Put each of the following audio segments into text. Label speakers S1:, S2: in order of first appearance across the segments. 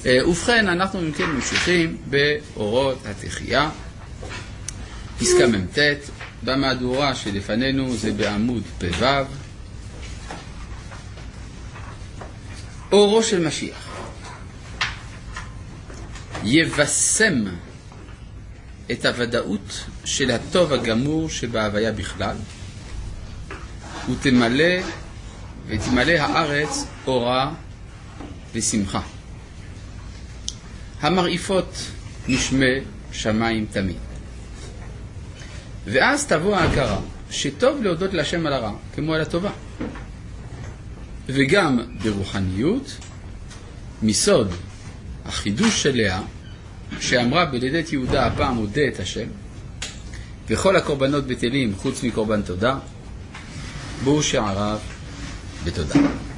S1: ובכן, אנחנו מכן ממשיכים באורות התחייה, פסקה מ"ט, במהדורה שלפנינו זה בעמוד פ"ו. אורו של משיח יבשם את הוודאות של הטוב הגמור שבהוויה בכלל, ותמלא הארץ אורה ושמחה, המרעיפות נשמע שמיים תמיד. ואז תבוא ההכרה שטוב להודות להשם על הרע כמו על הטובה, וגם ברוחניות מסוד החידוש שלה שאמרה בלידת יהודה הפעם הודה את השם, וכל הקורבנות בטלים חוץ מקורבן תודה, בואו שעריו בתודה.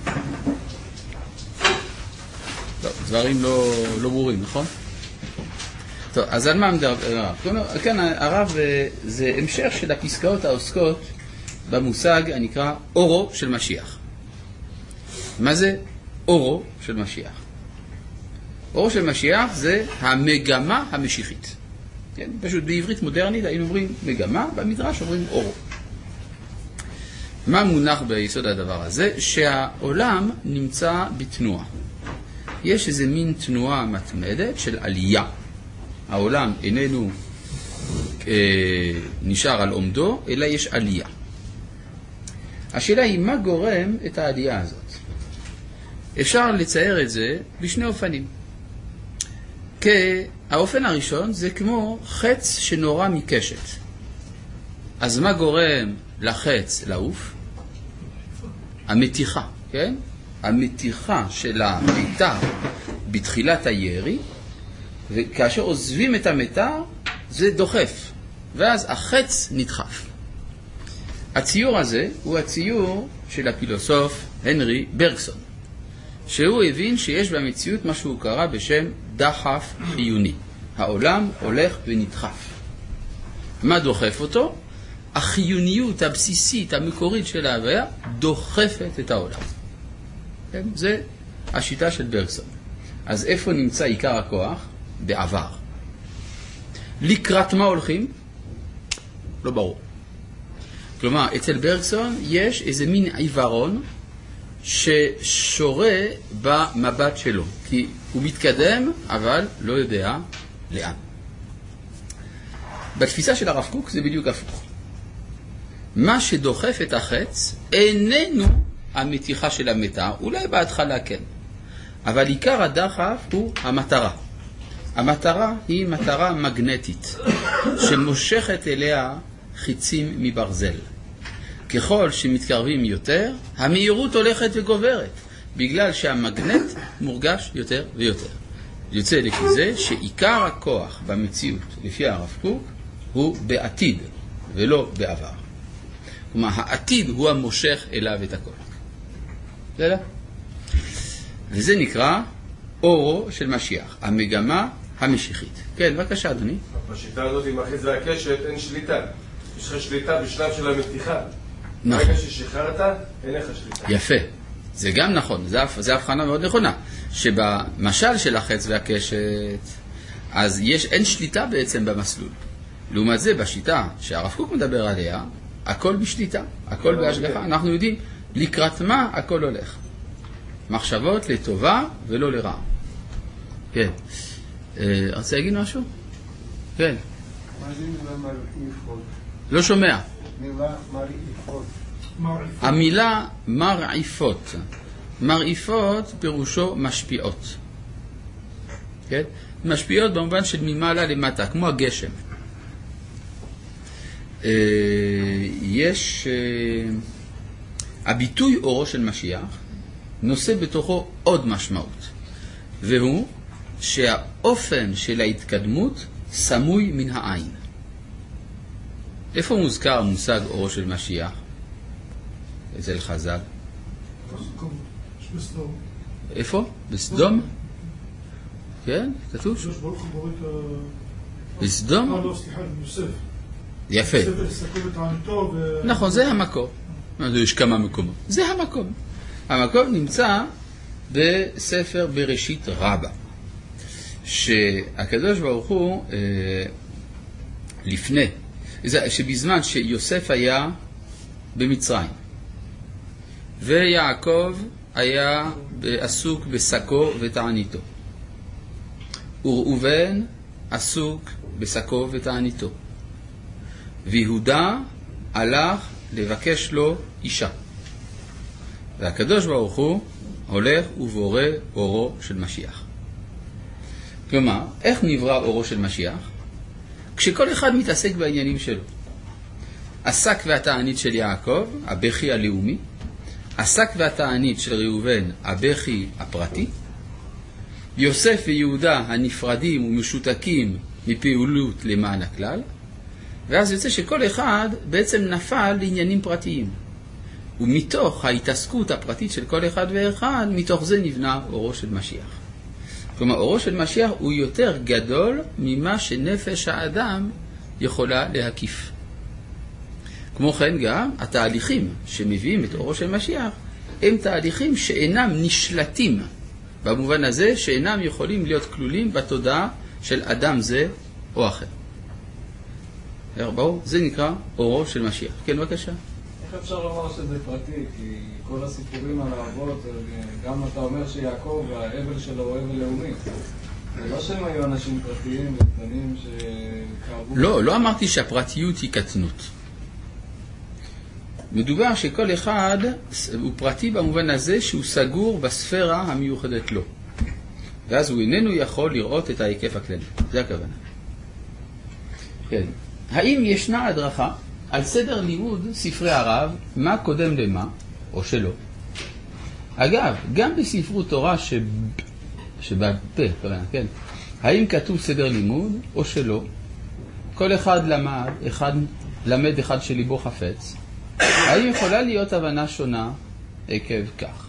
S1: טוב, דברים לא ברורים, נכון? טוב, אז על מה מדבר הרב? כאן הרב זה המשך של הפסקאות העוסקות במושג הנקרא אורו של משיח. מה זה אורו של משיח? אורו של משיח זה המגמה המשיחית. כן? פשוט בעברית מודרנית היינו אומרים מגמה, במדרש אומרים אורו. מה מונח ביסוד הדבר הזה? שהעולם נמצא בתנועה. יש איזה מין תנועה מתמדת של עלייה. העולם איננו נשאר על עומדו, אלא יש עלייה. השאלה היא מה גורם את העלייה הזאת? אפשר לצייר את זה בשני אופנים. האופן הראשון זה כמו חץ שנורא מקשת. אז מה גורם לחץ לעוף? המתיחה, כן? המתיחה של המיתר בתחילת הירי, וכאשר עוזבים את המיתר זה דוחף, ואז החץ נדחף. הציור הזה הוא הציור של הפילוסוף הנרי ברגסון, שהוא הבין שיש במציאות מה שהוא קרא בשם דחף חיוני. העולם הולך ונדחף. מה דוחף אותו? החיוניות הבסיסית המקורית של ההוויה דוחפת את העולם. כן? זה השיטה של ברגסון. אז איפה נמצא עיקר הכוח? בעבר. לקראת מה הולכים? לא ברור. כלומר, אצל ברגסון יש איזה מין עיוורון ששורה במבט שלו, כי הוא מתקדם אבל לא יודע לאן. בתפיסה של הרב קוק זה בדיוק הפוך. מה שדוחף את החץ איננו המתיחה של המתר, אולי בהתחלה כן, אבל עיקר הדחף הוא המטרה. המטרה היא מטרה מגנטית שמושכת אליה חיצים מברזל. ככל שמתקרבים יותר, המהירות הולכת וגוברת, בגלל שהמגנט מורגש יותר ויותר. יוצא לפי זה שעיקר הכוח במציאות, לפי הרב קוק, הוא בעתיד ולא בעבר. כלומר, העתיד הוא המושך אליו את הכל. בסדר? וזה נקרא אורו של משיח, המגמה המשיחית. כן, בבקשה, אדוני.
S2: בשיטה הזאת עם החץ והקשת אין שליטה. יש לך שליטה בשלב של המתיחה.
S1: נכון.
S2: ברגע ששחררת, אין לך שליטה.
S1: יפה. זה גם נכון. זה הבחנה מאוד נכונה. שבמשל של החץ והקשת, אז אין שליטה בעצם במסלול. לעומת זה, בשיטה שהרב קוק מדבר עליה, הכל בשליטה, הכל בהשגחה. אנחנו יודעים לקראת מה הכל הולך. מחשבות לטובה ולא לרעה. כן. רוצה להגיד משהו? כן.
S3: מה זה מילה מרעיפות?
S1: לא שומע.
S3: מילה מרעיפות.
S1: המילה מרעיפות. מרעיפות פירושו משפיעות. כן? משפיעות במובן של ממעלה למטה, כמו הגשם. יש הביטוי אורו של משיח נושא בתוכו עוד משמעות, והוא שהאופן של ההתקדמות סמוי מן העין. איפה מוזכר המושג אורו של משיח? אצל חז"ל. איפה? בסדום? כן, כתוב? בסדום? יפה. נכון, זה המקום. יש כמה מקומות. זה המקום. המקום נמצא בספר בראשית רבה. שהקדוש ברוך הוא לפני, שבזמן שיוסף היה במצרים ויעקב היה עסוק בשקו ותעניתו, וראובן עסוק בשקו ותעניתו, ויהודה הלך לבקש לו אישה, והקדוש ברוך הוא הולך ובורא אורו של משיח. כלומר, איך נברא אורו של משיח? כשכל אחד מתעסק בעניינים שלו. השק והתענית של יעקב, הבכי הלאומי, השק והתענית של ראובן, הבכי הפרטי, יוסף ויהודה הנפרדים ומשותקים מפעילות למען הכלל, ואז יוצא שכל אחד בעצם נפל לעניינים פרטיים. ומתוך ההתעסקות הפרטית של כל אחד ואחד, מתוך זה נבנה אורו של משיח. כלומר, אורו של משיח הוא יותר גדול ממה שנפש האדם יכולה להקיף. כמו כן גם, התהליכים שמביאים את אורו של משיח, הם תהליכים שאינם נשלטים, במובן הזה שאינם יכולים להיות כלולים בתודעה של אדם זה או אחר. ברור? זה נקרא אורו של משיח. כן, בבקשה.
S4: איך אפשר לומר שזה פרטי? כי כל הסיפורים על האבות, גם אתה אומר שיעקב, האבל שלו הוא אבל לאומי. זה לא שהם היו אנשים פרטיים וקטנים שקרבו...
S1: לא אמרתי שהפרטיות היא קטנות. מדובר שכל אחד הוא פרטי במובן הזה שהוא סגור בספירה המיוחדת לו. ואז הוא איננו יכול לראות את ההיקף הכללי. זה הכוונה. כן. האם ישנה הדרכה על סדר לימוד ספרי הרב, מה קודם למה, או שלא? אגב, גם בספרות תורה שבפה, כן. האם כתוב סדר לימוד, או שלא? כל אחד למד אחד שליבו חפץ. האם יכולה להיות הבנה שונה עקב כך?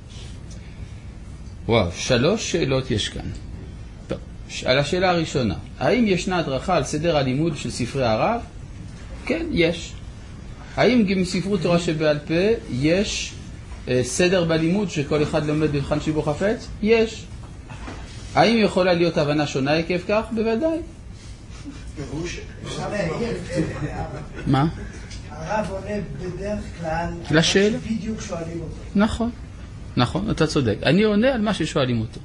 S1: וואו, 3 שאלות יש כאן. טוב, על השאלה הראשונה, האם ישנה הדרכה על סדר הלימוד של ספרי הרב? כן, יש. האם גם בספרות תורה שבעל פה יש סדר בלימוד שכל אחד לומד אחד שליבו חפץ? יש. האם יכולה להיות הבנה שונה עקב כך? בוודאי. מה?
S5: הרב עונה בדרך כלל
S1: לשאלה.
S5: בדיוק שואלים אותו.
S1: נכון, אתה צודק. אני עונה על מה ששואלים אותו.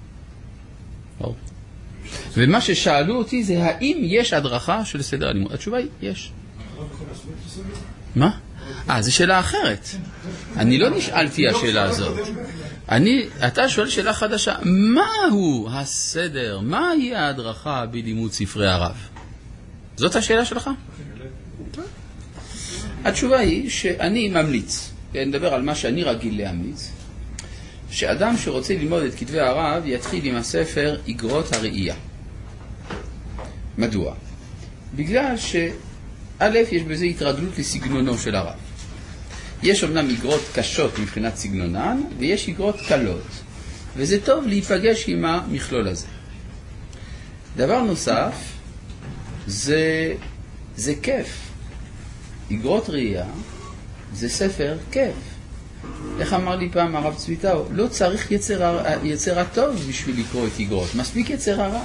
S1: ומה ששאלו אותי זה האם יש הדרכה של סדר הלימוד. התשובה היא, יש. מה? זו שאלה אחרת. אני לא נשאלתי השאלה הזאת. אתה שואל שאלה חדשה. מהו הסדר? מהי ההדרכה בלימוד ספרי הרב? זאת השאלה שלך? התשובה היא שאני ממליץ, נדבר על מה שאני רגיל להמליץ, שאדם שרוצה ללמוד את כתבי הרב יתחיל עם הספר איגרות הראייה. מדוע? בגלל שא' יש בזה התרגלות לסגנונו של הרב. יש אמנם איגרות קשות מבחינת סגנונן, ויש איגרות קלות, וזה טוב להיפגש עם המכלול הזה. דבר נוסף, זה כיף. איגרות ראייה זה ספר כיף. איך אמר לי פעם הרב צביטאו? לא צריך יצר הטוב בשביל לקרוא את איגרות, מספיק יצר הרע.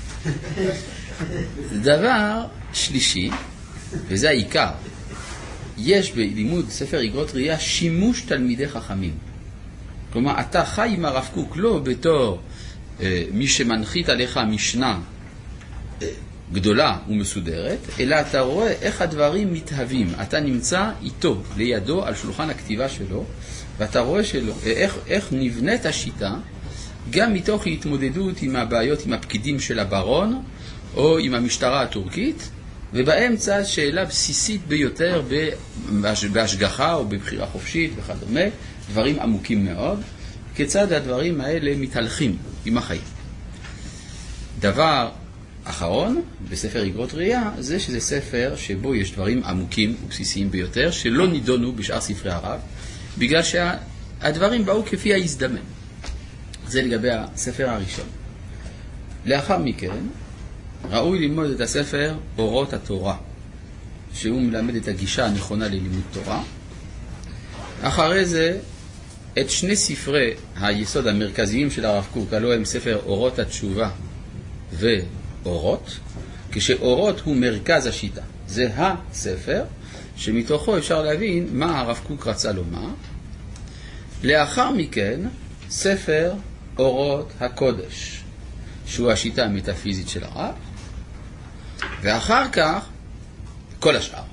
S1: דבר שלישי, וזה העיקר, יש בלימוד ספר איגרות ראייה שימוש תלמידי חכמים. כלומר, אתה חי עם הרב קוק לא בתור מי שמנחית עליך משנה גדולה ומסודרת, אלא אתה רואה איך הדברים מתהווים. אתה נמצא איתו, לידו, על שולחן הכתיבה שלו, ואתה רואה איך נבנית השיטה, גם מתוך התמודדות עם הבעיות עם הפקידים של הברון, או עם המשטרה הטורקית, ובאמצע שאלה בסיסית ביותר בהשגחה או בבחירה חופשית וכדומה, דברים עמוקים מאוד, כיצד הדברים האלה מתהלכים עם החיים. דבר אחרון, בספר איגרות ראייה, זה שזה ספר שבו יש דברים עמוקים ובסיסיים ביותר, שלא נידונו בשאר ספרי הרב, בגלל שהדברים באו כפי ההזדמן. זה לגבי הספר הראשון. לאחר מכן, ראוי ללמוד את הספר אורות התורה, שהוא מלמד את הגישה הנכונה ללימוד תורה. אחרי זה, את 2 ספרי היסוד המרכזיים של הרב קוק, הלוא הם ספר אורות התשובה ואורות, כשאורות הוא מרכז השיטה. זה הספר שמתוכו אפשר להבין מה הרב קוק רצה לומר. לאחר מכן, ספר אורות הקודש, שהוא השיטה המטאפיזית של הרב, ואחר כך כל השאר.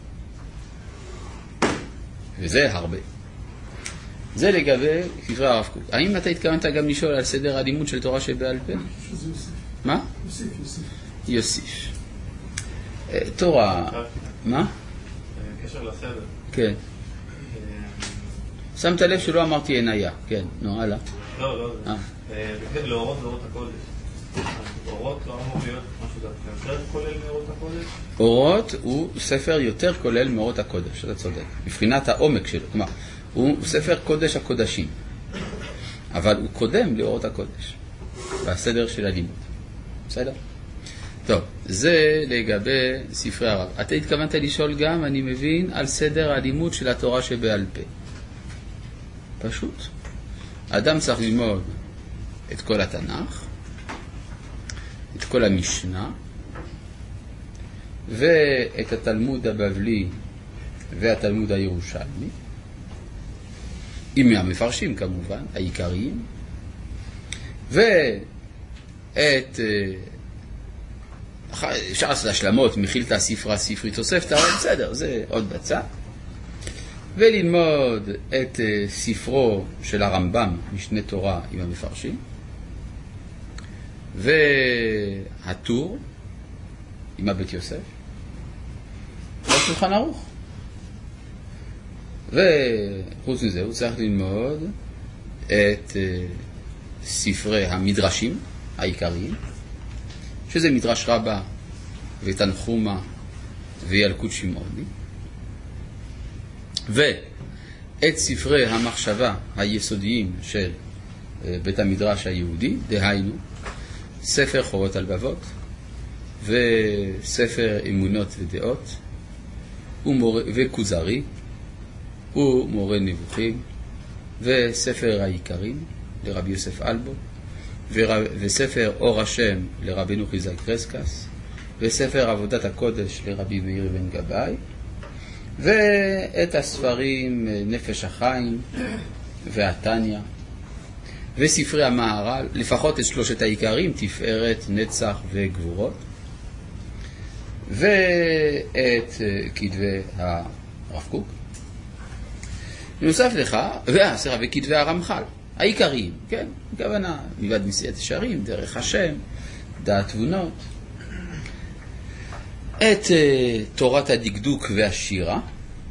S1: וזה הרבה. זה לגבי ספרי הרב קוק. האם אתה התכוונת גם לשאול על סדר הלימוד של תורה שבעל פה?
S3: שזה יוסיף.
S1: מה? יוסיף. תורה... מה?
S6: קשר לסדר.
S1: כן. שמת לב שלא אמרתי עיניה. כן, נו, הלאה.
S6: לא. בקשר לאורות ואורות הקודש. אורות לא אמור להיות משהו דווקא יותר כולל מאורות הקודש?
S1: אורות הוא ספר יותר כולל מאורות הקודש, אתה צודק. מבחינת העומק שלו. כלומר, הוא ספר קודש הקודשים. אבל הוא קודם לאורות הקודש. בסדר של הלימוד. בסדר? טוב, זה לגבי ספרי הרב. אתה התכוונת לשאול גם, אני מבין, על סדר הלימוד של התורה שבעל פה. פשוט. אדם צריך ללמוד את כל התנ"ך, את כל המשנה, ואת התלמוד הבבלי והתלמוד הירושלמי, עם המפרשים כמובן, העיקריים, ואת... אפשר לעשות השלמות, מחילתא ספרא ספרי תוספתא, אבל בסדר, זה עוד בצד. וללמוד את ספרו של הרמב"ם, משנה תורה עם המפרשים, והטור עם הבית יוסף, והשולחן ערוך. וחוץ מזה הוא צריך ללמוד את ספרי המדרשים העיקריים, שזה מדרש רבה ותנחומה וילקוט שמעוני, ואת ספרי המחשבה היסודיים של בית המדרש היהודי, דהיינו ספר חורות הלבבות וספר אמונות ודעות וכוזרי ומורה נבוכים וספר העיקרים לרבי יוסף אלבו וספר אור השם לרבינו חיזק רסקס וספר עבודת הקודש לרבי מאיר בן גבאי ואת הספרים נפש החיים והתניא וספרי המהר"ל, לפחות את שלושת העיקרים, תפארת, נצח וגבורות, ואת כתבי הרב קוק. נוסף לך, וכתבי הרמח"ל, העיקריים, כן, הכוונה, מלבד נשיאת ישרים, דרך השם, דעת תבונות, את תורת הדקדוק והשירה,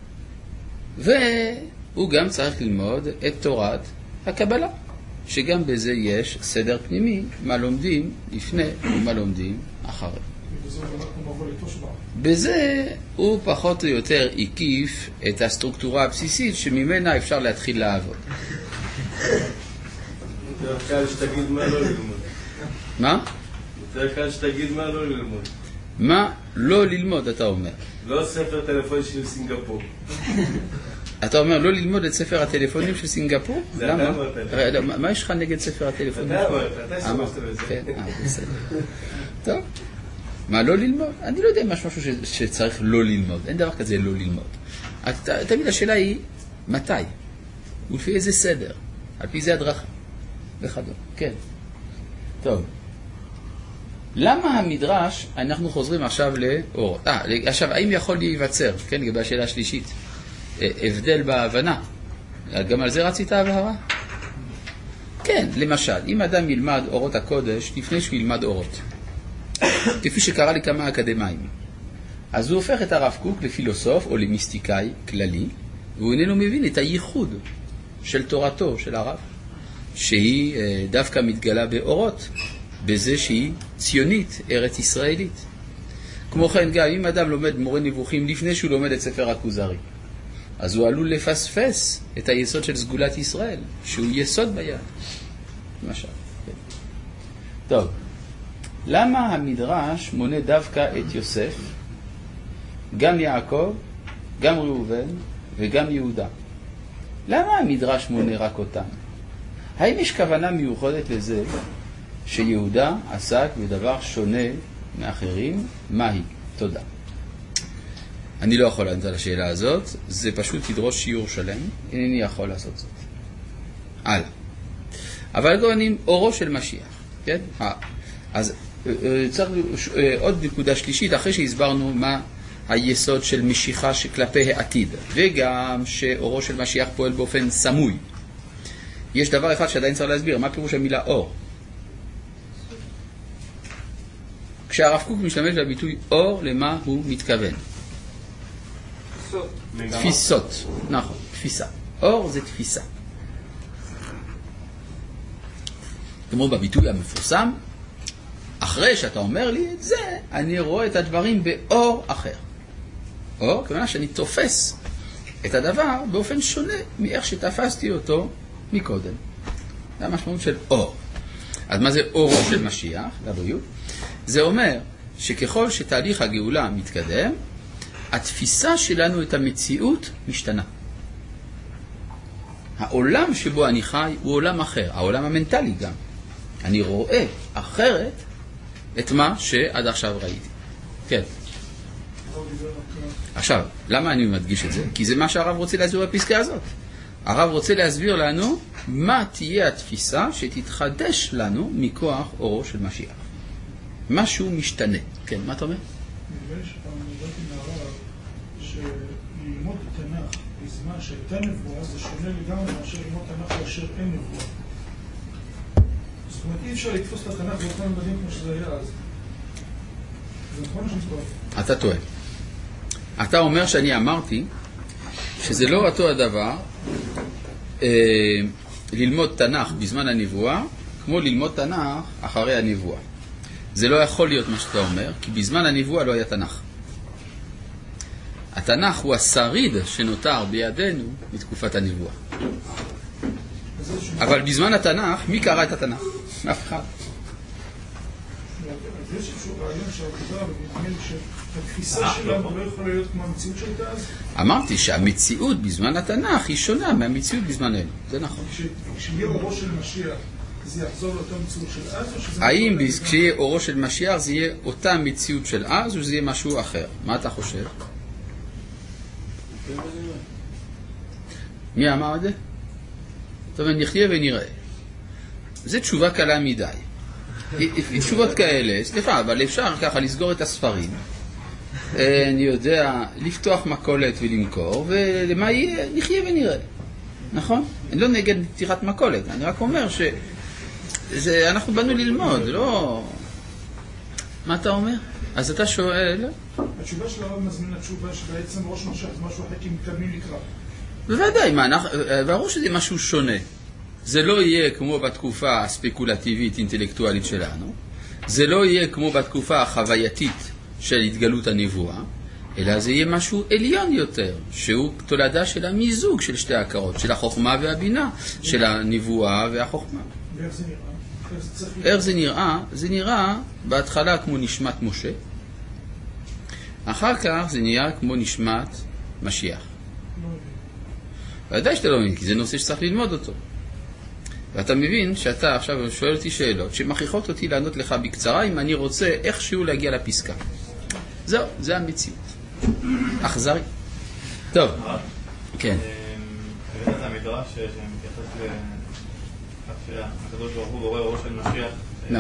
S1: והוא גם צריך ללמוד את תורת הקבלה, שגם בזה יש סדר פנימי, מה לומדים לפני ומה לומדים אחרי. בזה הוא פחות או יותר הקיף את הסטרוקטורה הבסיסית שממנה אפשר להתחיל לעבוד.
S2: יותר קל שתגיד מה לא ללמוד.
S1: מה?
S2: יותר קל שתגיד מה לא ללמוד.
S1: מה לא ללמוד, אתה אומר?
S2: לא ספר טלפון של סינגפור.
S1: אתה אומר לא ללמוד את ספר הטלפונים של סינגפור?
S2: זה אתה אמרת.
S1: מה יש לך נגד ספר הטלפונים?
S2: אתה אמרת, אתה שמשת בזה.
S1: כן, בסדר. טוב. מה לא ללמוד? אני לא יודע אם יש משהו שצריך לא ללמוד. אין דבר כזה לא ללמוד. תמיד השאלה היא מתי? ולפי איזה סדר? על פי זה הדרכה. וכדומה. כן. טוב. למה המדרש, אנחנו חוזרים עכשיו לאור. עכשיו, האם יכול להיווצר, כן, לגבי השאלה השלישית, הבדל בהבנה? גם על זה רצית הבהרה? כן, למשל, אם אדם ילמד אורות הקודש, לפני שהוא ילמד אורות, כפי שקרא לי כמה אקדמיים, אז הוא הופך את הרב קוק לפילוסוף או למיסטיקאי כללי, והוא איננו מבין את הייחוד של תורתו של הרב, שהיא דווקא מתגלה באורות, בזה שהיא ציונית, ארץ ישראלית. כמו כן, גם אם אדם לומד מורה נבוכים לפני שהוא לומד את ספר הכוזרי, אז הוא עלול לפספס את היסוד של סגולת ישראל, שהוא יסוד ביד. למשל. טוב, למה המדרש מונה דווקא את יוסף, גם יעקב, גם ראובן וגם יהודה? למה המדרש מונה רק אותם? האם יש כוונה מיוחדת לזה שיהודה עסק בדבר שונה מאחרים, מהי? תודה. אני לא יכול לענות על השאלה הזאת, זה פשוט ידרוש שיעור שלם, אינני יכול לעשות זאת. הלאה. אבל כמובן אורו של משיח, כן? אז צריך עוד נקודה שלישית, אחרי שהסברנו מה היסוד של משיכה שכלפי העתיד, וגם שאורו של משיח פועל באופן סמוי. יש דבר אחד שעדיין צריך להסביר, מה פירוש המילה אור? כשהרב קוק משתמש בביטוי אור, למה הוא מתכוון? תפיסות. נכון, תפיסה. אור זה תפיסה. כמו בביטוי המפורסם, אחרי שאתה אומר לי את זה, אני רואה את הדברים באור אחר. אור, כמובן שאני תופס את הדבר באופן שונה מאיך שתפסתי אותו מקודם. זה המשמעות של אור. אז מה זה אורו של משיח? לבריאות. זה אומר שככל שתהליך הגאולה מתקדם, התפיסה שלנו את המציאות משתנה. העולם שבו אני חי הוא עולם אחר, העולם המנטלי גם. אני רואה אחרת את מה שעד עכשיו ראיתי. כן. עכשיו, למה אני מדגיש את זה? כי זה מה שהרב רוצה להסביר בפסקה הזאת. הרב רוצה להסביר לנו מה תהיה התפיסה שתתחדש לנו מכוח אורו של משיח. משהו משתנה. כן, מה אתה אומר?
S7: נראה שפעם נראיתי מהרב שללמוד תנ"ך בזמן שהייתה נבואה זה שונה לגמרי מאשר ללמוד תנ"ך כאשר אין נבואה. זאת אומרת, אי אפשר לתפוס את התנ"ך באותם מדהים כמו שזה היה אז. זה נכון או שנסבור?
S1: אתה טועה. אתה אומר שאני אמרתי שזה לא אותו הדבר ללמוד תנ"ך בזמן הנבואה כמו ללמוד תנ"ך אחרי הנבואה. זה לא יכול להיות מה שאתה אומר, כי בזמן הנבואה לא היה תנ"ך. התנ"ך הוא השריד שנותר בידינו מתקופת הנבואה. אבל בזמן התנ"ך, מי קרא את התנ"ך? אף אחד.
S7: אז יש איזשהו רעיון שהעבודה, ונדמה לי שהתפיסה שלנו לא יכולה להיות כמו המציאות שהייתה אז?
S1: אמרתי שהמציאות בזמן התנ"ך היא שונה מהמציאות בזמננו. זה נכון.
S7: כשיהיה אורו של משיח, זה יחזור לאותה מציאות של אז?
S1: האם כשיהיה אורו של משיח זה יהיה אותה מציאות של אז או שזה יהיה משהו אחר? מה אתה חושב? מי אמר את זה? טוב, נחיה ונראה. זו תשובה קלה מדי. תשובות כאלה, סליחה, אבל אפשר ככה לסגור את הספרים. אני יודע, לפתוח מכולת ולמכור, ולמה יהיה? נחיה ונראה. נכון? אני לא נגד פתיחת מכולת, אני רק אומר שאנחנו באנו ללמוד, לא... מה אתה אומר? אז אתה שואל...
S7: התשובה של הרב מזמין לתשובה שבעצם ראש משיח זה משהו אחר כי מתקדמים לקראת.
S1: בוודאי, ברור שזה משהו שונה. זה לא יהיה כמו בתקופה הספקולטיבית אינטלקטואלית שלנו, זה לא יהיה כמו בתקופה החווייתית של התגלות הנבואה, אלא זה יהיה משהו עליון יותר, שהוא תולדה של המיזוג של שתי ההכרות, של החוכמה והבינה, של הנבואה והחוכמה.
S7: ואיך זה נראה?
S1: איך זה נראה? זה נראה בהתחלה כמו נשמת משה, אחר כך זה נראה כמו נשמת משיח. ודאי שאתה לא מבין, כי זה נושא שצריך ללמוד אותו. ואתה מבין שאתה עכשיו שואל אותי שאלות שמכריחות אותי לענות לך בקצרה אם אני רוצה איכשהו להגיע לפסקה. זהו, זה המציאות. אכזרי. טוב. כן.
S6: הבאת את המדרש שמתייחס שהקדוש ברוך הוא בורא אורו של משיח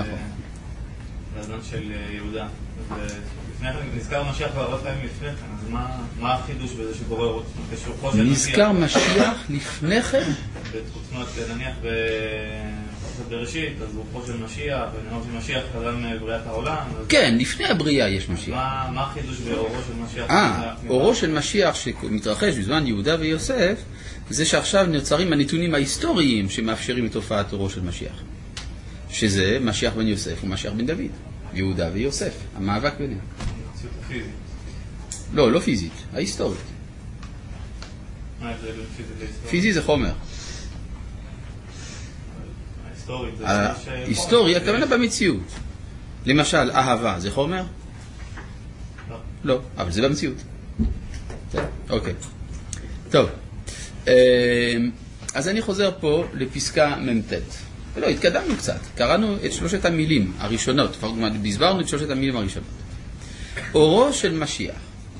S6: לזמן של יהודה. לפני כן נזכר משיח כבר חיים לפני כן, אז מה החידוש בזה שבורא אורו של משיח?
S1: נזכר משיח לפני כן?
S6: בתקופנות, נניח בפרשת בראשית, אז רוחו של משיח, ונאמר של משיח קדם בריאת העולם.
S1: כן, לפני הבריאה יש משיח.
S6: מה החידוש באורו של משיח?
S1: אורו של משיח שמתרחש בזמן יהודה ויוסף, זה שעכשיו נוצרים הנתונים ההיסטוריים שמאפשרים את תופעת אורו של משיח. שזה משיח בן יוסף ומשיח בן דוד. יהודה ויוסף, המאבק ביניהם.
S6: המציאות הפיזית.
S1: לא פיזית, ההיסטורית.
S6: מה ההבדל בין פיזית להיסטורית?
S1: פיזי זה חומר.
S6: ההיסטורית זה...
S1: ההיסטוריה, הכוונה במציאות. למשל, אהבה, זה חומר? לא, אבל זה במציאות. אוקיי. טוב. אז אני חוזר פה לפסקה ממתת. לא, התקדמנו קצת. קראנו את 3 המילים הראשונות, הסברנו את 3 המילים הראשונות. אורו של משיח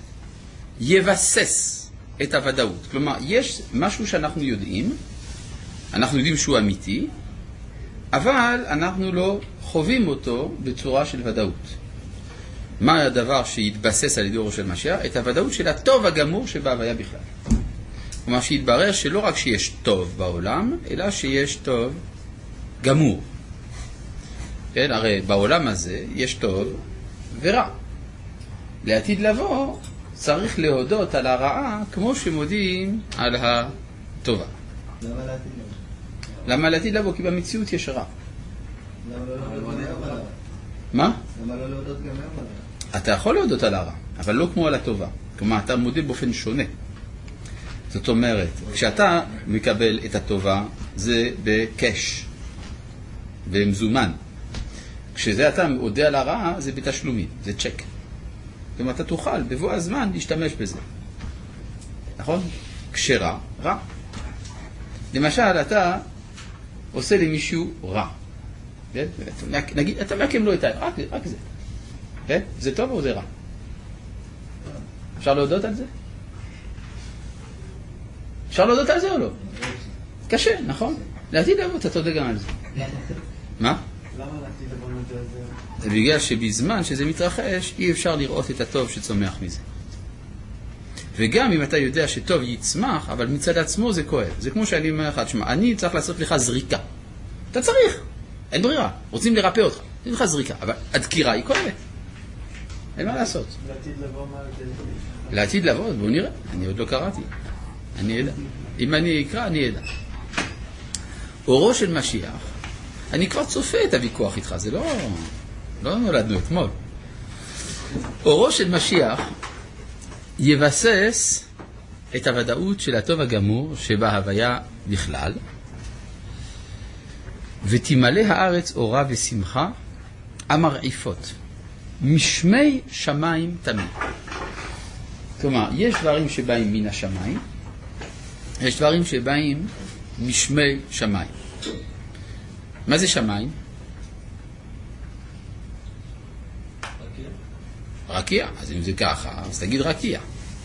S1: יבסס את הוודאות. כלומר, יש משהו שאנחנו יודעים שהוא אמיתי, אבל אנחנו לא חווים אותו בצורה של ודאות. מה הדבר שהתבסס על ידי אורו של משיח? את הוודאות של הטוב הגמור שבהוויה בכלל. כלומר, שהתברר שלא רק שיש טוב בעולם, אלא שיש טוב גמור. כן, הרי בעולם הזה יש טוב ורע. לעתיד לבוא צריך להודות על הרעה כמו שמודים על הטובה.
S8: למה לעתיד לבוא?
S1: למה לעתיד לבוא? כי במציאות יש רע.
S8: למה לא להודות גם על הרע?
S1: מה?
S8: למה לא להודות גם על הרע?
S1: אתה יכול להודות על הרע, אבל לא כמו על הטובה. כלומר, אתה מודה באופן שונה. זאת אומרת, כשאתה מקבל את הטובה, זה בקש, במזומן. כשזה אתה מודה על הרע, זה בתשלומים, זה צ'ק. כלומר, אתה תוכל בבוא הזמן להשתמש בזה. נכון? כשרע, רע. למשל, אתה עושה למישהו רע. נגיד, אתה מעקם לו את העין, רק זה. כן? זה טוב או זה רע? אפשר להודות על זה? אפשר להודות על זה או לא? קשה, נכון? לעתיד לבוא אתה תודה גם על זה. מה?
S8: למה לעתיד לבוא נודה על זה?
S1: זה בגלל שבזמן שזה מתרחש, אי אפשר לראות את הטוב שצומח מזה. וגם אם אתה יודע שטוב יצמח, אבל מצד עצמו זה כואב. זה כמו שאני אומר לך, תשמע, אני צריך לעשות לך זריקה. אתה צריך, אין ברירה. רוצים לרפא אותך, אין לך זריקה, אבל הדקירה היא כואבת. אין מה לעשות.
S8: לעתיד לבוא מה זה?
S1: לעתיד לבוא, בואו נראה. אני עוד לא קראתי. אני אדע. אם אני אקרא, אני אדע. אורו של משיח, אני כבר צופה את הוויכוח איתך, זה לא נולדנו אתמול. אורו של משיח יבסס את הוודאות של הטוב הגמור שבהוויה בכלל, ותמלא הארץ אורה ושמחה המרעיפות, משמי שמיים תמיד. כלומר, יש דברים שבאים מן השמיים, יש דברים שבאים משמי שמיים. מה זה שמיים? רקיע. אז אם זה ככה, אז תגיד רקיע.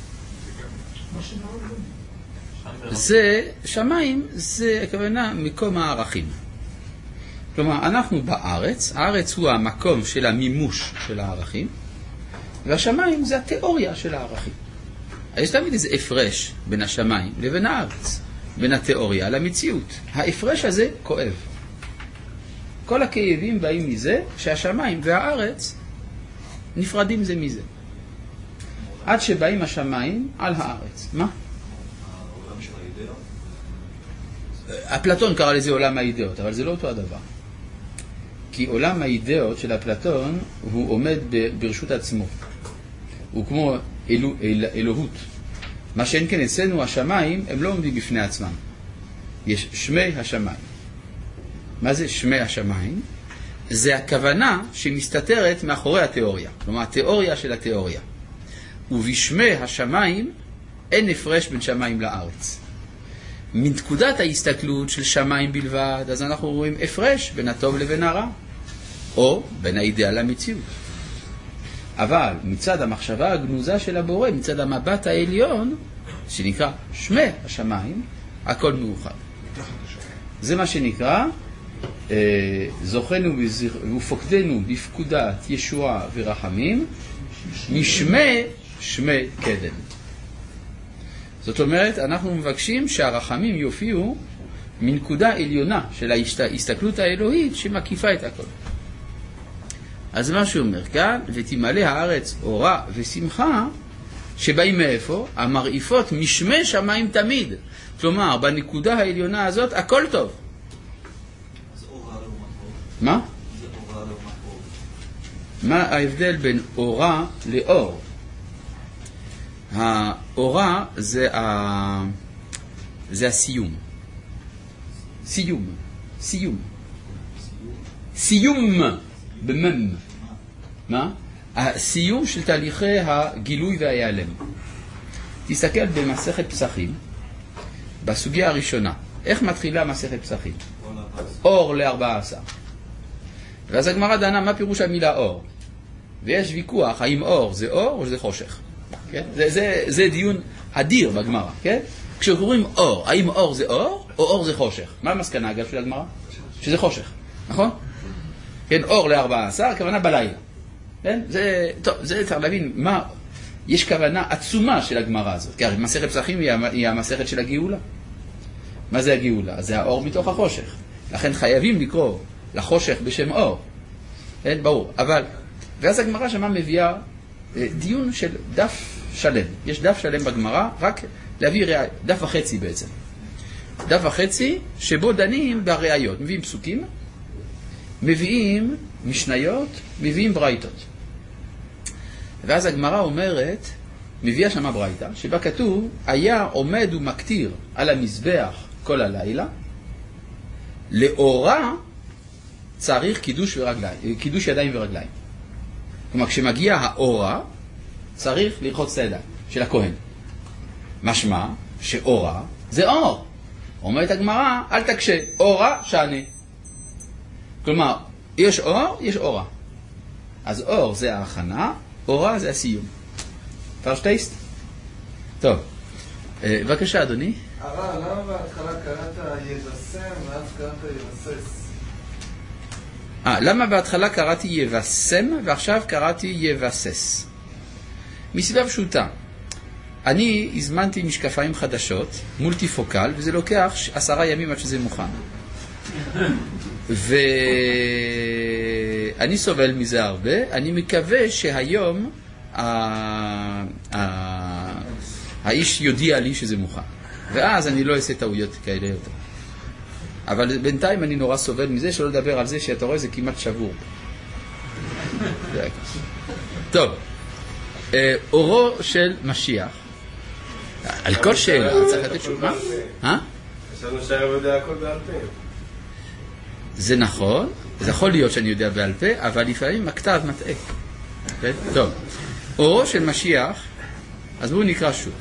S1: זה, שמיים, זה הכוונה מקום הערכים. כלומר, אנחנו בארץ, הארץ הוא המקום של המימוש של הערכים, והשמיים זה התיאוריה של הערכים. יש תמיד איזה הפרש בין השמיים לבין הארץ, בין התיאוריה למציאות. ההפרש הזה כואב. כל הכאבים באים מזה שהשמיים והארץ נפרדים זה מזה. עד שבאים השמיים על הארץ. מה?
S6: העולם של האידאות?
S1: אפלטון קרא לזה עולם האידאות, אבל זה לא אותו הדבר. כי עולם האידאות של אפלטון הוא עומד ברשות עצמו. הוא כמו אלוהות. מה שאין כן אצלנו השמיים, הם לא עומדים בפני עצמם. יש שמי השמיים. מה זה שמי השמיים? זה הכוונה שמסתתרת מאחורי התיאוריה. כלומר, התיאוריה של התיאוריה. ובשמי השמיים אין הפרש בין שמיים לארץ. מנקודת ההסתכלות של שמיים בלבד, אז אנחנו רואים הפרש בין הטוב לבין הרע, או בין האידאל למציאות. אבל מצד המחשבה הגנוזה של הבורא, מצד המבט העליון, שנקרא שמי השמיים, הכל מאוחד. זה מה שנקרא זוכנו ופוקדנו בפקודת ישועה ורחמים משמי שמי קדם. זאת אומרת, אנחנו מבקשים שהרחמים יופיעו מנקודה עליונה של ההסתכלות האלוהית שמקיפה את הכל. אז מה שהוא אומר כאן, ותמלא הארץ אורה ושמחה, שבאים מאיפה? המרעיפות משמי שמיים תמיד. כלומר, בנקודה העליונה הזאת הכל טוב.
S6: זה אורה לעומת אור.
S1: מה?
S6: זה אורה לעומת אור.
S1: מה ההבדל בין אורה לאור? האורה זה הסיום. סיום. במם. מה? הסיום של תהליכי הגילוי והיעלם. תסתכל במסכת פסחים, בסוגיה הראשונה. איך מתחילה מסכת פסחים?
S6: עולם.
S1: אור ל14. ואז הגמרא דנה מה פירוש המילה אור. ויש ויכוח האם אור זה אור או זה חושך. כן? זה דיון אדיר בגמרא. כן? כשקוראים אור, האם אור זה אור או אור זה חושך? מה המסקנה אגב של הגמרא? שזה חושך, נכון? כן, אור ל14, הכוונה בלילה. כן? טוב, זה צריך להבין מה... יש כוונה עצומה של הגמרא הזאת. כי מסכת פסחים היא המסכת של הגאולה. מה זה הגאולה? זה האור מתוך החושך. לכן חייבים לקרוא לחושך בשם אור. כן, ברור. אבל, ואז הגמרא שמה מביאה דיון של דף שלם. יש דף שלם בגמרא, רק להביא ראי, דף וחצי בעצם. דף וחצי שבו דנים בראיות. מביאים פסוקים, מביאים משניות, מביאים ברייתות. ואז הגמרא אומרת, מביאה שמה ברייתא, שבה כתוב, היה עומד ומקטיר על המזבח כל הלילה, לאורה צריך קידוש ידיים ורגליים. כלומר, כשמגיע האורה, צריך לרחוץ את הידיים של הכהן. משמע שאורה זה אור. אומרת הגמרא, אל תקשה, אורה שענה. כלומר, יש אור, יש אורה. אז אור זה ההכנה, אורה זה הסיום. פרשטייסט? טוב. בבקשה, אדוני.
S4: הרב, למה בהתחלה קראת יבשם ואז קראת יבסס?
S1: למה בהתחלה קראתי יבשם ועכשיו קראתי יבסס? מסיבה פשוטה. אני הזמנתי משקפיים חדשות, מולטיפוקל, וזה לוקח 10 ימים עד שזה מוכן. ואני סובל מזה הרבה. אני מקווה שהיום האיש יודיע לי שזה מוכן. ואז אני לא אעשה טעויות כאלה יותר. אבל בינתיים אני נורא סובל מזה, שלא לדבר על זה שאתה רואה זה כמעט שבור. טוב, אורו של משיח. על כל שאלה צריך לתת תשובה.
S2: חשבנו שהרב יודע הכל בעל פה.
S1: זה נכון, זה יכול להיות שאני יודע בעל פה, אבל לפעמים הכתב מטעה. טוב, אורו של משיח, אז בואו נקרא שוב.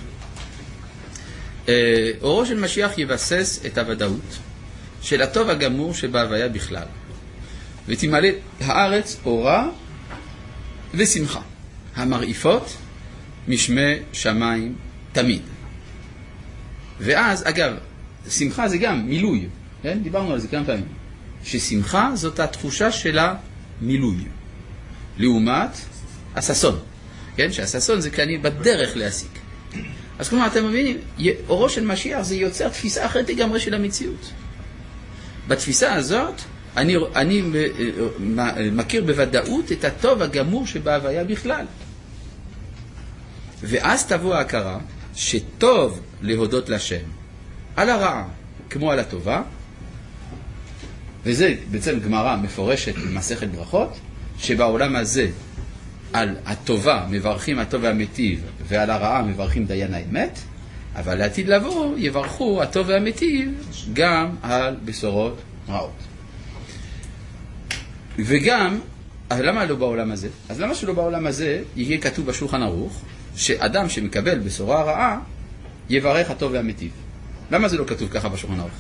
S1: אורו של משיח יבסס את הוודאות של הטוב הגמור שבהוויה בכלל, ותמלא הארץ אורה ושמחה, המרעיפות משמי שמיים תמיד. ואז, אגב, שמחה זה גם מילוי, כן? דיברנו על זה כמה פעמים. ששמחה זאת התחושה של המילוי, לעומת הססון, כן? שהססון זה כי אני בדרך להסיק. אז כלומר, אתם מבינים, אורו של משיח זה יוצר תפיסה אחרת לגמרי של המציאות. בתפיסה הזאת, אני מכיר בוודאות את הטוב הגמור שבהוויה בכלל. ואז תבוא ההכרה שטוב להודות לשם על הרעה כמו על הטובה, וזה בעצם גמרא מפורשת במסכת ברכות, שבעולם הזה על הטובה מברכים הטוב והמטיב, ועל הרעה מברכים דיין האמת, אבל לעתיד לבוא יברכו הטוב והמטיב גם על בשורות רעות. וגם, למה לא בעולם הזה? אז למה שלא בעולם הזה יהיה כתוב בשולחן ערוך, שאדם שמקבל בשורה רעה יברך הטוב והמטיב? למה זה לא כתוב ככה בשולחן ערוך?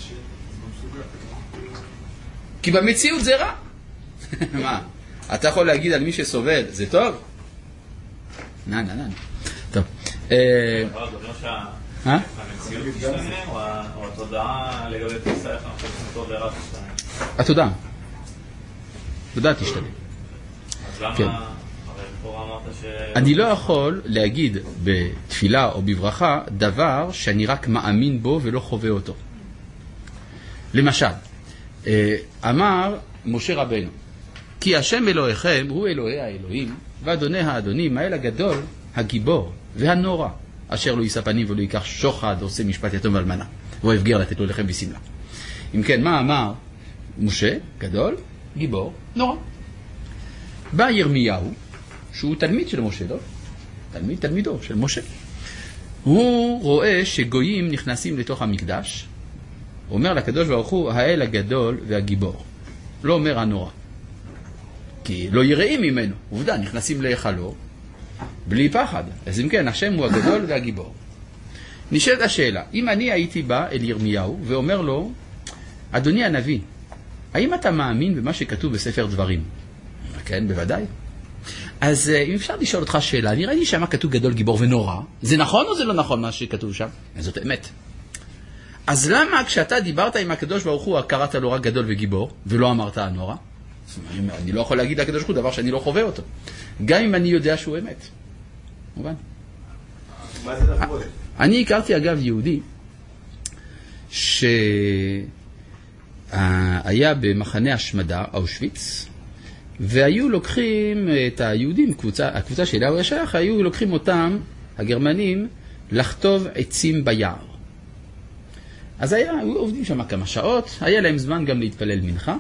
S1: כי במציאות זה רע. מה? אתה יכול להגיד על מי שסובל, זה טוב? נה. טוב.
S6: זה אומר שהמציאות תשתנה, או התודעה לגבי פסח, אנחנו חושבים טוב ורע תשתנה?
S1: התודעה. התודעה תשתנה.
S6: אז למה, הרי פה אמרת ש...
S1: אני לא יכול להגיד בתפילה או בברכה דבר שאני רק מאמין בו ולא חווה אותו. למשל, אמר משה רבנו, כי השם אלוהיכם הוא אלוהי האלוהים, ואדוני האדונים, האל הגדול, הגיבור והנורא, אשר לא יישא פנים ולא ייקח שוחד, עושה משפט יתום ואלמנה, והוא הפגר לתת לו לחם בסמלה. אם כן, מה אמר משה? גדול, גיבור, נורא. בא ירמיהו, שהוא תלמיד של משה, לא? תלמידו של משה. הוא רואה שגויים נכנסים לתוך המקדש, הוא אומר לקדוש ברוך הוא, האל הגדול והגיבור. לא אומר הנורא. כי לא יראים ממנו. עובדה, נכנסים להיכלו בלי פחד. אז אם כן, השם הוא הגדול והגיבור. נשאלת השאלה, אם אני הייתי בא אל ירמיהו ואומר לו, אדוני הנביא, האם אתה מאמין במה שכתוב בספר דברים? כן, בוודאי. אז אם אפשר לשאול אותך שאלה, אני ראיתי שמה כתוב גדול גיבור ונורא, זה נכון או זה לא נכון מה שכתוב שם? זאת אמת. אז למה כשאתה דיברת עם הקדוש ברוך הוא, קראת לו רק גדול וגיבור, ולא אמרת הנורא? אני לא יכול להגיד לקדוש ברוך הוא דבר שאני לא חווה אותו. גם אם אני יודע שהוא אמת. מובן?
S2: מה זה לחוות?
S1: אני הכרתי אגב יהודי, שהיה במחנה השמדה, אושוויץ, והיו לוקחים את היהודים, הקבוצה שאליה הוא שייך, היו לוקחים אותם, הגרמנים, לחטוב עצים ביער. אז היו עובדים שם כמה שעות, היה להם זמן גם להתפלל מנחה,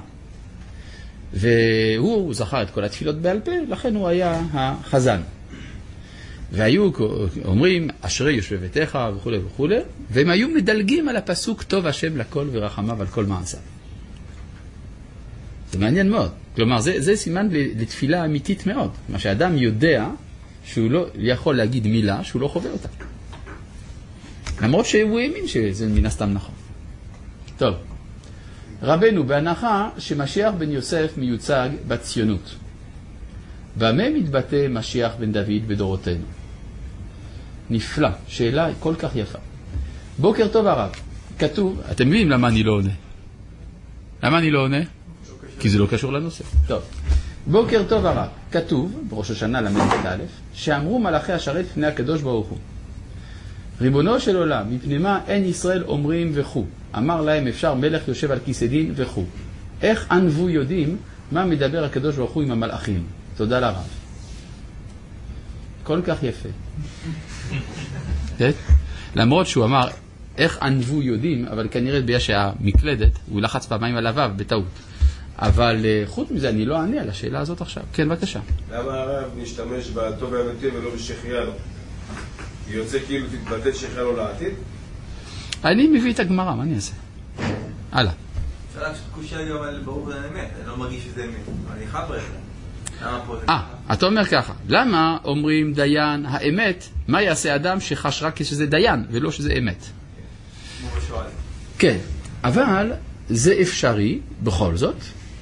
S1: והוא זכר את כל התפילות בעל פה, לכן הוא היה החזן. והיו אומרים, אשרי יושבתך וכו' וכו', והם היו מדלגים על הפסוק טוב השם לכל ורחמיו על כל מעשיו. זה מעניין מאוד. כלומר, זה סימן לתפילה אמיתית מאוד. מה שאדם יודע שהוא לא יכול להגיד מילה שהוא לא חווה אותה. למרות שהוא האמין שזה מן הסתם נכון. טוב. רבנו, בהנחה שמשיח בן יוסף מיוצג בציונות. במה מתבטא משיח בן דוד בדורותינו? נפלא. שאלה כל כך יפה. בוקר טוב הרב. כתוב, אתם מבינים למה אני לא עונה? למה אני לא עונה? כי זה לא קשור לנושא. טוב. בוקר טוב הרב. כתוב, בראש השנה למד א', שאמרו מלאכי השרת לפני הקדוש ברוך הוא. ריבונו של עולם, מפני מה אין ישראל אומרים וכו. אמר להם אפשר מלך יושב על כיסא דין וכו. איך ענבו יודעים מה מדבר הקדוש ברוך הוא עם המלאכים? תודה לרב. כל כך יפה. למרות שהוא אמר איך ענבו יודעים, אבל כנראה בגלל שהמקלדת, הוא לחץ פעמיים על הוו בטעות. אבל חוץ מזה אני לא אענה על השאלה הזאת עכשיו. כן, בבקשה.
S2: למה הרב משתמש בטוב האמיתי ולא בשחיינו? יוצא כאילו תתבטא שחיינו לעתיד? אני
S1: מביא את הגמרא, מה אני אעשה? הלאה.
S8: אפשר שתקושה גם על ברור האמת, אני לא מרגיש שזה אמת, אני חבר את זה.
S1: אתה אומר ככה, למה אומרים דיין האמת, מה יעשה אדם שחש רק שזה דיין ולא שזה אמת? כן, אבל זה אפשרי בכל זאת,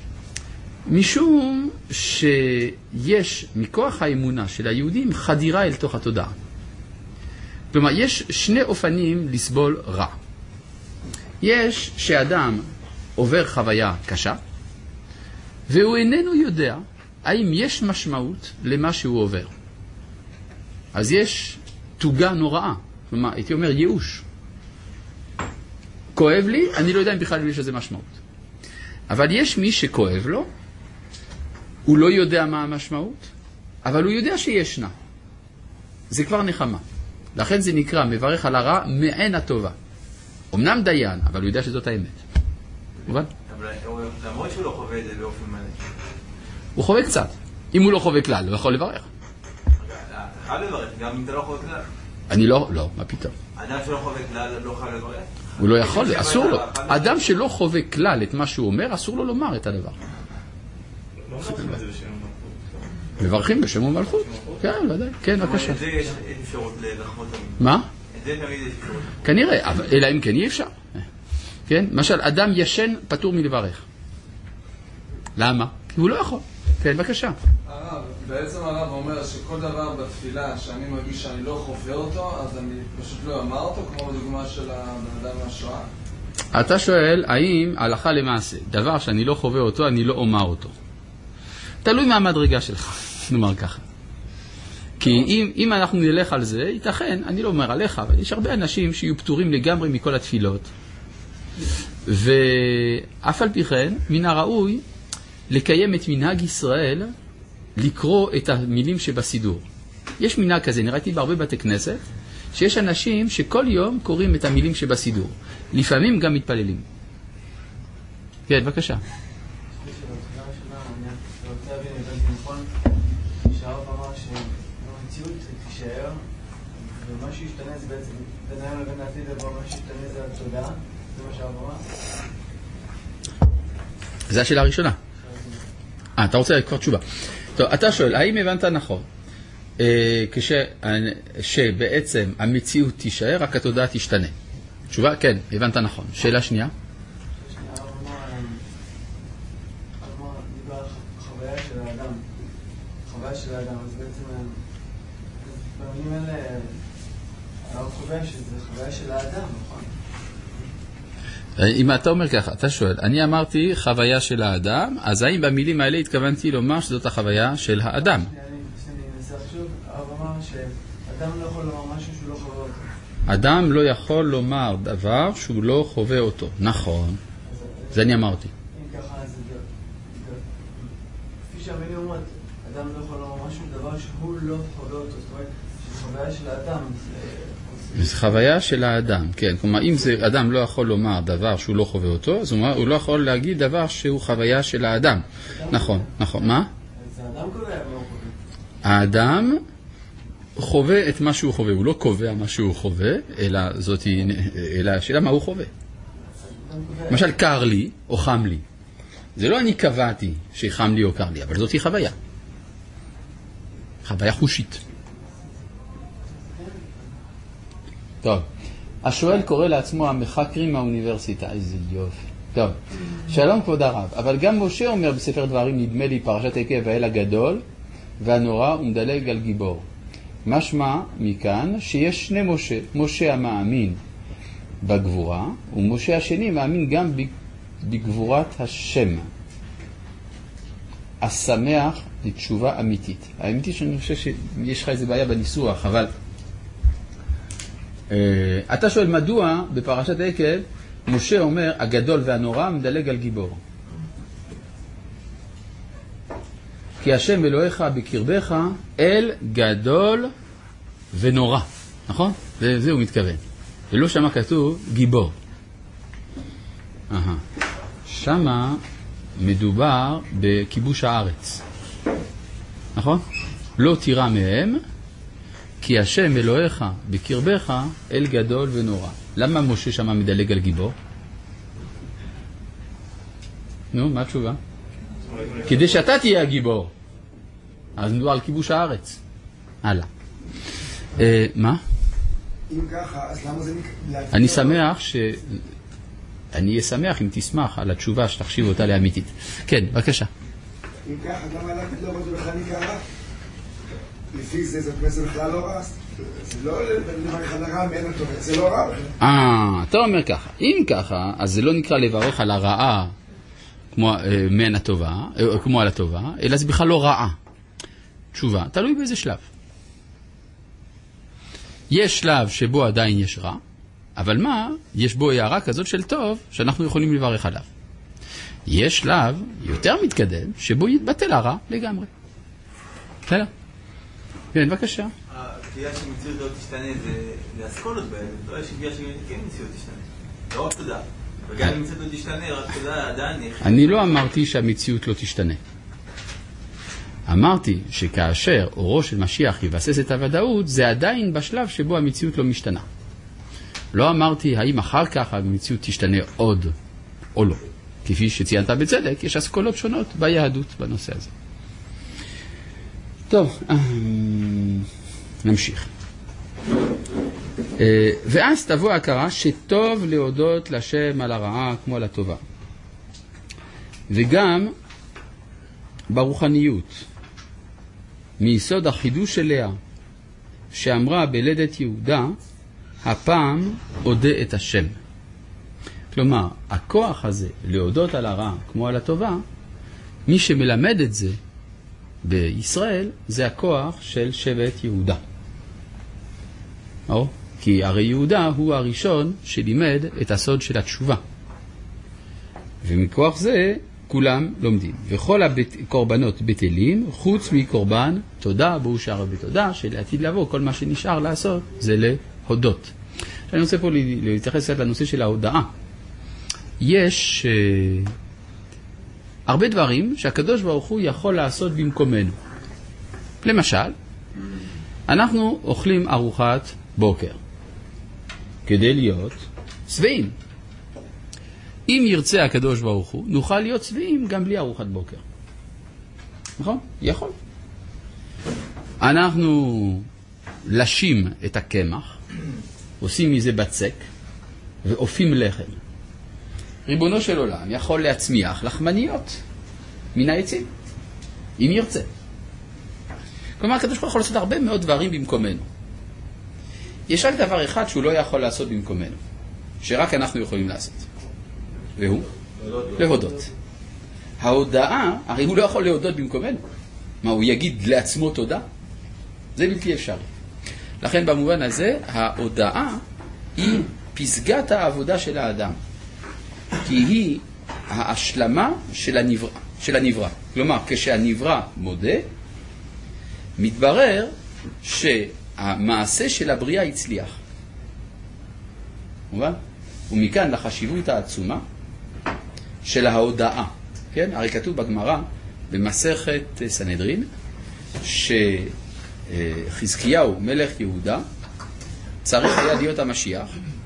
S1: משום שיש מכוח האמונה של היהודים חדירה אל תוך התודעה. כלומר, יש שני אופנים לסבול רע. יש שאדם עובר חוויה קשה, והוא איננו יודע האם יש משמעות למה שהוא עובר. אז יש תוגה נוראה, כלומר, הייתי אומר ייאוש. כואב לי, אני לא יודע אם בכלל יש לזה משמעות. אבל יש מי שכואב לו, הוא לא יודע מה המשמעות, אבל הוא יודע שישנה. זה כבר נחמה. לכן זה נקרא מברך על הרע מעין הטובה. אמנם דיין, אבל הוא יודע שזאת האמת. מובן?
S8: למרות שהוא לא חווה את זה באופן מלא.
S1: הוא חווה קצת. אם הוא לא חווה כלל, הוא יכול לברך.
S8: אתה חייב לברך, גם אם אתה לא חווה כלל.
S1: אני לא, מה פתאום?
S8: אדם שלא חווה כלל לא חייב לברך?
S1: הוא לא יכול, אסור לו. אדם שלא חווה כלל את מה שהוא אומר, אסור לו לומר את הדבר.
S6: לא מברכים את זה בשם ומלכות.
S1: מברכים בשם ומלכות? כן, ודאי. כן, בבקשה.
S8: את זה יש אפשרות לחמות תמיד.
S1: מה?
S8: את זה תמיד יש אפשרות.
S1: כנראה, אלא אם כן אי אפשר. כן? למשל, אדם ישן פטור מלברך. למה? כי הוא לא יכול. כן, בבקשה.
S4: הרב, בעצם הרב אומר שכל דבר בתפילה שאני מרגיש שאני לא חווה אותו, אז אני פשוט לא אמר אותו, כמו בדוגמה של הבן אדם מהשואה.
S1: אתה שואל, האם הלכה למעשה, דבר שאני לא חווה אותו, אני לא אומר אותו. תלוי מה המדרגה שלך, נאמר ככה. כי אם אנחנו נלך על זה, ייתכן, אני לא אומר עליך, אבל יש הרבה אנשים שיהיו פטורים לגמרי מכל התפילות. ואף על פי כן, מן הראוי לקיים את מנהג ישראל, לקרוא את המילים שבסידור. יש מנהג כזה, נראיתי בהרבה בתי כנסת, שיש אנשים שכל יום קוראים את המילים שבסידור. לפעמים גם מתפללים. כן, בבקשה.
S8: ומה שישתנה זה בעצם בין היום לבין העתיד לבוא, מה שישתנה זה התודעה, זה מה שהרב אמר.
S1: זה השאלה הראשונה. אתה רוצה לקרוא תשובה. טוב, אתה שואל, האם הבנת נכון? שבעצם המציאות תישאר, רק התודעה תשתנה. תשובה, כן, הבנת נכון. שאלה שנייה?
S8: האדם, אז בעצם במילים האלה, הרב קובע שזה חוויה של האדם, נכון?
S1: אם אתה אומר ככה, אתה שואל, אני אמרתי חוויה של האדם, אז האם במילים האלה התכוונתי לומר שזאת החוויה של האדם?
S8: אני אנסח שוב, הרב אמר שאדם לא יכול לומר משהו שהוא לא חווה אותו.
S1: אדם לא יכול לומר דבר שהוא לא חווה אותו. נכון, זה אני אמרתי.
S8: אם ככה, אז כפי שהמילים אומרת, אדם לא יכול לומר משהו, דבר שהוא לא חווה אותו. זאת אומרת, שחוויה של האדם
S1: זה חוויה של האדם, כן. כלומר, אם זה אדם לא יכול לומר דבר שהוא לא חווה אותו, אז הוא לא יכול להגיד דבר שהוא חוויה של האדם. נכון, נכון. מה?
S8: זה האדם קובע, מה הוא חווה?
S1: האדם חווה את מה שהוא חווה. הוא לא קובע מה שהוא חווה, אלא השאלה מה הוא חווה. למשל, קר לי או חם לי. זה לא אני קבעתי שחם לי או קר לי, אבל זאת היא חוויה. חוויה חושית. טוב, השואל קורא לעצמו המחקרים מהאוניברסיטה, איזה יופי. טוב, שלום כבוד הרב, אבל גם משה אומר בספר דברים, נדמה לי פרשת עקב האל הגדול והנורא ומדלג על גיבור. משמע מכאן שיש שני משה, משה המאמין בגבורה, ומשה השני מאמין גם בגבורת השם. השמח לתשובה אמיתית. האמת היא שאני חושב שיש לך איזה בעיה בניסוח, אבל אתה שואל מדוע בפרשת עקב משה אומר הגדול והנורא מדלג על גיבור. כי השם אלוהיך בקרבך אל גדול ונורא, נכון? זה הוא מתכוון. ולא שמה כתוב גיבור. שמה מדובר בכיבוש הארץ, נכון? לא תירא מהם, כי השם אלוהיך בקרבך אל גדול ונורא. למה משה שמה מדלג על גיבור? נו, מה התשובה? כדי שאתה תהיה הגיבור. אז נדבר על כיבוש הארץ. הלאה. מה?
S3: אם ככה, אז למה זה
S1: אני שמח אני אהיה שמח אם תשמח על התשובה שתחשיב אותה לאמיתית. כן, בבקשה.
S3: אם ככה, למה לא אומר זה בכלל נקרא? לפי זה, זאת אומרת, זה בכלל לא רע. זה לא לברך על הרע מאין הטוב, זה לא רע בכלל.
S1: אתה אומר ככה. אם ככה, אז זה לא נקרא לברך על הרעה כמו מאין הטובה, כמו על הטובה, אלא זה בכלל לא רעה. תשובה, תלוי באיזה שלב. יש שלב שבו עדיין יש רע, אבל מה? יש בו הערה כזאת של טוב שאנחנו יכולים לברך עליו. יש שלב יותר מתקדם שבו יתבטל הרע לגמרי. בסדר? כן, בבקשה.
S9: הקביעה שמציאות לא תשתנה זה אסכולות בעצם, לא יש קביעה שכן מציאות תשתנה. לא רק תודה. וגם אם מציאות לא תשתנה, רק תודה עדיין איך...
S1: אני לא אמרתי שהמציאות לא תשתנה. אמרתי שכאשר אורו של משיח יבסס את הוודאות, זה עדיין בשלב שבו המציאות לא משתנה. לא אמרתי האם אחר כך המציאות תשתנה עוד או לא. כפי שציינת בצדק, יש אסכולות שונות ביהדות בנושא הזה. טוב, נמשיך. ואז תבוא ההכרה שטוב להודות לשם על הרעה כמו על הטובה. וגם ברוחניות, מיסוד החידוש של לאה, שאמרה בלדת יהודה, הפעם אודה את השם. כלומר, הכוח הזה להודות על הרע כמו על הטובה, מי שמלמד את זה בישראל, זה הכוח של שבט יהודה. כי הרי יהודה הוא הראשון שלימד את הסוד של התשובה. ומכוח זה כולם לומדים. וכל הקורבנות בטלים, חוץ מקורבן תודה, בו שער בתודה, שלעתיד לבוא כל מה שנשאר לעשות זה להודות. אני רוצה פה להתייחס לנושא של ההודעה. יש הרבה דברים שהקדוש ברוך הוא יכול לעשות במקומנו. למשל, אנחנו אוכלים ארוחת בוקר כדי להיות שבעים. אם ירצה הקדוש ברוך הוא, נוכל להיות שבעים גם בלי ארוחת בוקר. נכון? יכול. אנחנו לשים את הקמח, עושים מזה בצק ואופים לחם. ריבונו של עולם יכול להצמיח לחמניות מן העצים, אם ירצה. כלומר, הקדוש ברוך הוא יכול לעשות הרבה מאוד דברים במקומנו. יש רק דבר אחד שהוא לא יכול לעשות במקומנו, שרק אנחנו יכולים לעשות. והוא? להודות. ההודעה, הרי הוא לא יכול להודות במקומנו. מה, הוא יגיד לעצמו תודה? זה בלתי אפשרי. לכן במובן הזה, ההודעה היא פסגת העבודה של האדם. כי היא ההשלמה של הנברא. כלומר, כשהנברא מודה, מתברר שהמעשה של הבריאה הצליח. מובן? ומכאן לחשיבות העצומה של ההודעה. כן? הרי כתוב בגמרא, במסכת סנהדרין, שחזקיהו, מלך יהודה, צריך היה להיות המשיח,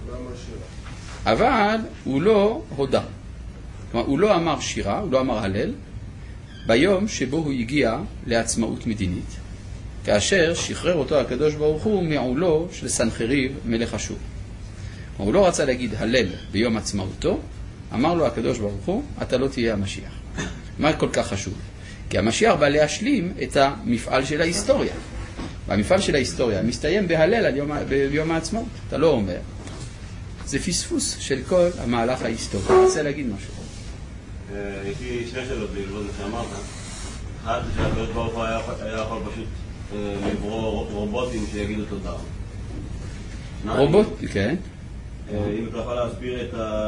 S1: אבל הוא לא הודה. כלומר, הוא לא אמר שירה, הוא לא אמר הלל, ביום שבו הוא הגיע לעצמאות מדינית, כאשר שחרר אותו הקדוש ברוך הוא מעולו של סנחריב מלך אשור. הוא לא רצה להגיד הלל ביום עצמאותו, אמר לו הקדוש ברוך הוא, אתה לא תהיה המשיח. מה כל כך חשוב? כי המשיח בא להשלים את המפעל של ההיסטוריה. והמפעל של ההיסטוריה מסתיים בהלל ביום העצמאות. אתה לא אומר. זה פספוס של כל המהלך ההיסטורי. אני רוצה להגיד משהו.
S10: יש לי שני שאלות בלבוד שאמרת. אחד, שהקדוש ברוך הוא היה יכול פשוט לברוא רובוטים שיגידו תודה.
S1: רובוט, כן.
S10: אם אתה יכול להסביר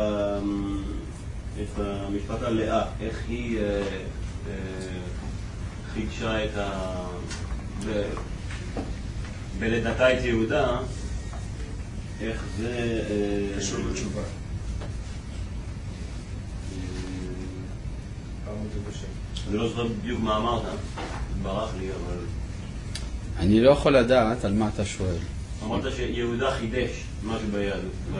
S10: את המשפט הלאה, איך היא חידשה את בלידתה את יהודה, איך זה
S3: קשור לתשובה.
S10: אני לא זוכר בדיוק מה אמרת, ברח לי, אבל
S1: אני לא יכול לדעת על מה אתה שואל.
S10: אמרת שיהודה חידש משהו ביהדות,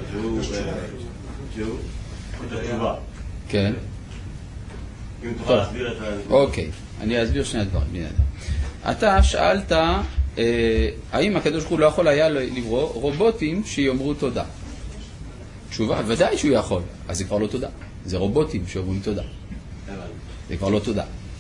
S10: שהוא את התשובה.
S1: כן.
S10: אם תוכל להסביר את ה...
S1: אוקיי, אני אסביר שני הדברים. אתה שאלת האם הקדוש ברוך הוא לא יכול היה לברוא רובוטים שיאמרו תודה. תשובה, ודאי שהוא יכול, אז זה כבר לא תודה. זה רובוטים שאומרים תודה. זה כבר לא תודה.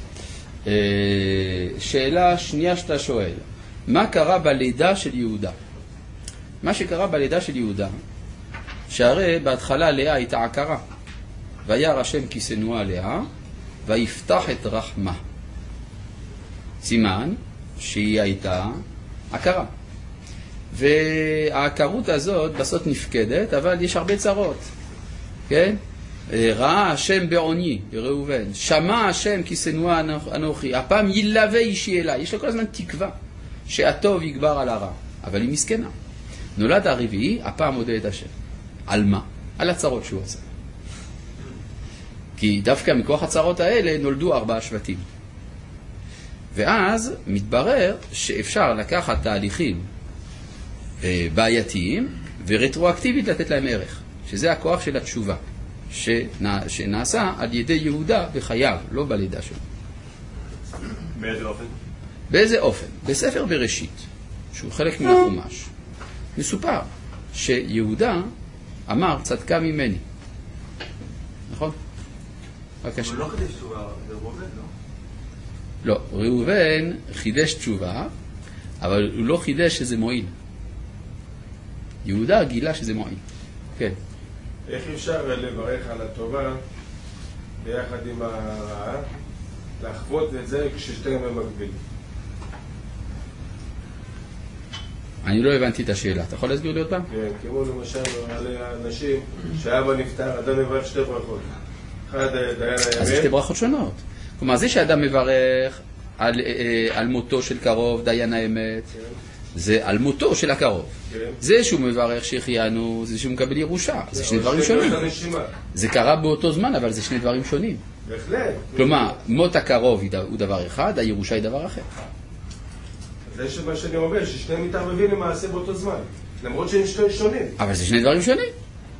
S1: שאלה שנייה שאתה שואל, מה קרה בלידה של יהודה? מה שקרה בלידה של יהודה, שהרי בהתחלה לאה הייתה עקרה, וירא השם כי שנואה לאה, ויפתח את רחמה. סימן שהיא הייתה עקרה. והעקרות הזאת בסוף נפקדת, אבל יש הרבה צרות. כן? ראה השם בעוני, ראובן, שמע השם כי שנואה אנוכי, הפעם ילווה אישי אליי. יש לו כל הזמן תקווה שהטוב יגבר על הרע, אבל היא מסכנה. נולד הרביעי, הפעם מודה את השם. על מה? על הצרות שהוא עשה. כי דווקא מכוח הצרות האלה נולדו 4 שבטים. ואז מתברר שאפשר לקחת תהליכים בעייתיים ורטרואקטיבית לתת להם ערך, שזה הכוח של התשובה שנעשה על ידי יהודה בחייו, לא בלידה שלו.
S10: באיזה אופן?
S1: באיזה אופן? בספר בראשית, שהוא חלק מהחומש, מסופר שיהודה אמר צדקה ממני. נכון? בבקשה.
S9: הוא לא חידש תשובה, זה ראובן, לא?
S1: לא, ראובן חידש תשובה, אבל הוא לא חידש שזה מועיל. יהודה גילה שזה מועיל. כן.
S2: איך אפשר לברך על הטובה ביחד עם הרעה, לחוות את זה כששתיהם במקביל?
S1: אני לא הבנתי את השאלה. אתה יכול להסביר לי עוד פעם?
S2: כן, כמו למשל על אנשים שאבא נפטר, אדם מברך 2 ברכות. אחד דיין הימין.
S1: אז זה 2 ברכות שונות. כלומר, זה שאדם מברך על מותו של קרוב, דיין האמת, זה על מותו של הקרוב. זה שהוא מברך שהחיינו, זה שהוא מקבל ירושה. זה 2 דברים שונים. זה קרה באותו זמן, אבל זה 2 דברים שונים.
S2: בהחלט.
S1: כלומר, מות הקרוב הוא דבר אחד, הירושה היא דבר אחר.
S2: זה מה שאני אומר, ששניהם מתערבבים למעשה באותו זמן, למרות שהם שונים.
S1: אבל זה 2 דברים שונים.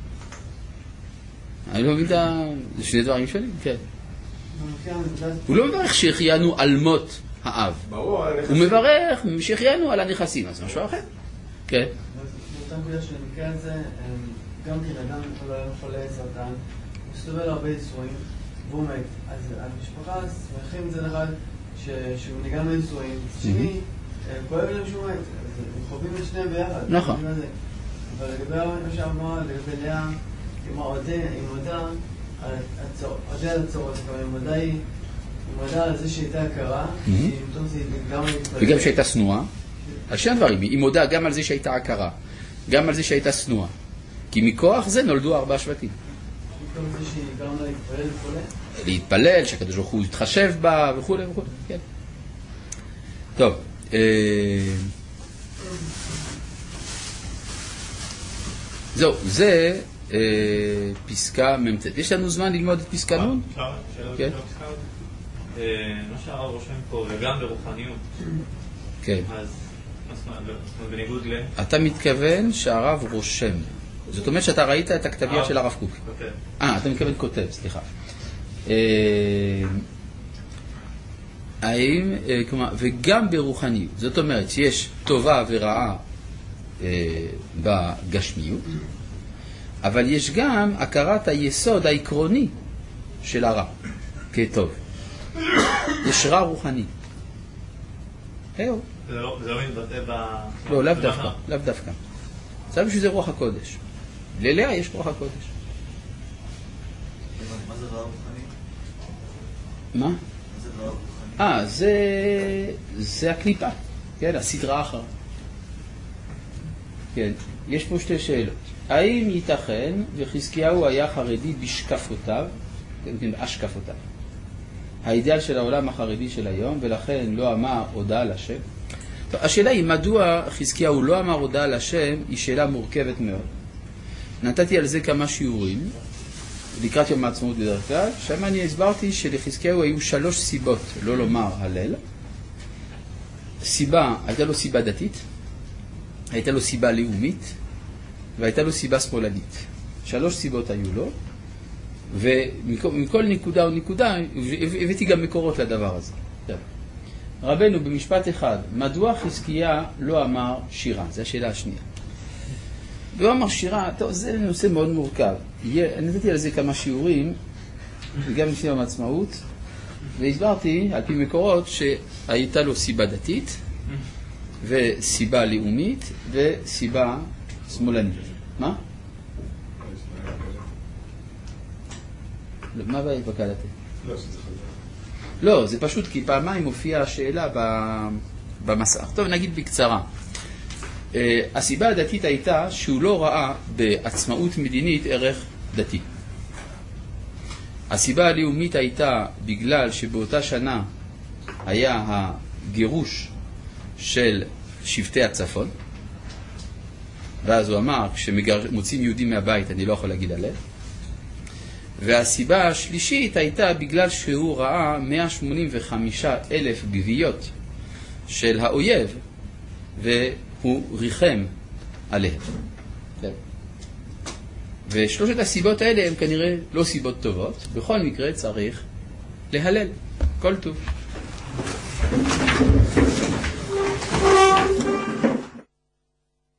S1: אני לא מבין, זה 2 דברים שונים, כן. הוא לא מברך שהחיינו על מות האב.
S2: ברור, על הנכסים.
S1: הוא מברך שהחיינו על הנכסים, אז משהו אחר. כן.
S8: באותה נקודה של המקרה הזה, גם כן אדם חולה סרטן, הוא מסתובב הרבה ייסורים, והוא מת. אז המשפחה שמחים את זה אחד שהוא ניגע מייסורים, שני, כואב להם שומע את זה, הם חווים את שניהם ביחד.
S1: נכון.
S8: אבל לגבי מה שאמרה, לגבי לאה, עם מודה על הצורות, היא מודה על זה שהייתה הכרה,
S1: וגם שהייתה שנואה. על שני הדברים, היא מודה גם על זה שהייתה הכרה, גם על זה שהייתה שנואה. כי מכוח זה נולדו 4 שבטים.
S8: מכוח זה שהיא גם להתפלל וכו'?
S1: להתפלל, שהקדוש ברוך הוא יתחשב בה וכו' וכו', כן. טוב, זהו, זה פסקה ממצאת. יש לנו זמן ללמוד את פסקה נון?
S6: כן. מה שהרב רושם פה, וגם ברוחניות.
S1: כן.
S6: אז בניגוד ל...
S1: אתה מתכוון שהרב רושם. זאת אומרת שאתה ראית את הכתביה של הרב קוק. אתה מתכוון כותב, סליחה. וגם ברוחניות. זאת אומרת שיש טובה ורעה בגשמיות, אבל יש גם הכרת היסוד העקרוני של הרע כטוב. יש רע רוחני.
S6: זה לא מתבטא ב...
S1: לא, לאו דווקא. סתם שזה רוח הקודש. ללאה יש רוח הקודש.
S9: מה זה רע רוחני?
S1: מה?
S9: מה זה רע רוחני?
S1: זה הקליפה. כן, הסדרה אחר. כן, יש פה 2 שאלות. האם ייתכן וחזקיהו היה חרדי בשקפותיו, כן, השקפותיו, האידאל של העולם החרדי של היום, ולכן לא אמר הודעה לשם? טוב, השאלה היא מדוע חזקיהו לא אמר הודעה לשם, היא שאלה מורכבת מאוד. נתתי על זה כמה שיעורים, לקראת יום העצמאות בדרך כלל, שם אני הסברתי שלחזקיהו היו 3 סיבות לא לומר הלל. סיבה, הייתה לו סיבה דתית, הייתה לו סיבה לאומית, והייתה לו סיבה שמאלנית. 3 סיבות היו לו, ומכל נקודה או נקודה, הבאתי גם מקורות לדבר הזה. רבנו במשפט אחד, מדוע חזקיה לא אמר שירה? זו השאלה השנייה. והוא אמר שירה, טוב, זה נושא מאוד מורכב. אני נתתי על זה כמה שיעורים, גם לפני יום העצמאות, והסברתי על פי מקורות שהייתה לו סיבה דתית, וסיבה לאומית, וסיבה שמאלנית. מה? מה הבעיה בקלטה? לא, זה פשוט כי פעמיים מופיעה השאלה במסך. טוב, נגיד בקצרה. הסיבה הדתית הייתה שהוא לא ראה בעצמאות מדינית ערך דתי. הסיבה הלאומית הייתה בגלל שבאותה שנה היה הגירוש של שבטי הצפון, ואז הוא אמר, כשמוצאים יהודים מהבית אני לא יכול להגיד עליהם. והסיבה השלישית הייתה בגלל שהוא ראה 185,000 גוויות של האויב, והוא ריחם עליהם. ושלושת הסיבות האלה הן כנראה לא סיבות טובות. בכל מקרה צריך להלל. כל טוב.